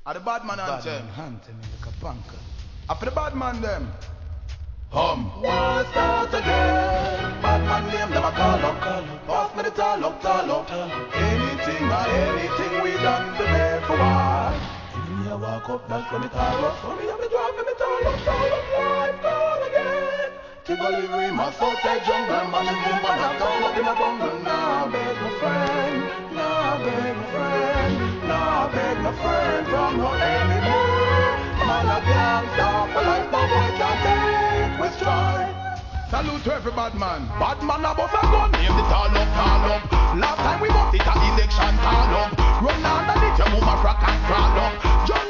Are the bad man Bad anthem? man hunting me like a punker. After the bad man them. War start again. Bad man name them a call up. Pass me the tall up. Anything or anything we done prepare for war. If me a walk up, that's when it all up. So me a me drop me tall up. Life gone again. Tivoli Rima, Southside jungle, man, and them man a turn up in a bungle. Nah, beg my friend, from no enemy. Man a can't stop for life, no boy can't take we stride. Salute to every bad man. Bad man a boss a gun, name the tall up. Last time we bought it a election call up. Run underneath your mama frack and crawl up.